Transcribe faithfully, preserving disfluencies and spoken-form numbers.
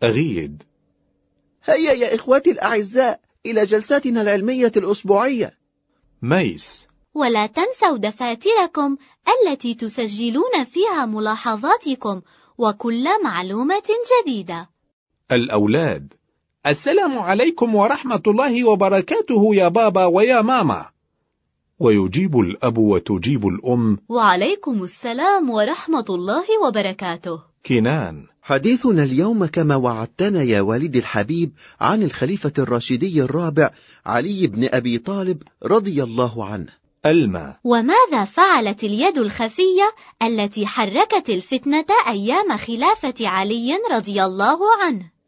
أغيد. هيا يا إخوتي الأعزاء إلى جلساتنا العلمية الأسبوعية. ميس. ولا تنسوا دفاتركم التي تسجلون فيها ملاحظاتكم وكل معلومة جديدة. الأولاد. السلام عليكم ورحمة الله وبركاته يا بابا ويا ماما. ويجيب الأب وتجيب الأم: وعليكم السلام ورحمة الله وبركاته. كنان. حديثنا اليوم كما وعدتنا يا والدي الحبيب عن الخليفة الراشدي الرابع علي بن أبي طالب رضي الله عنه. ألما. وماذا فعلت اليد الخفية التي حركت الفتنة أيام خلافة علي رضي الله عنه؟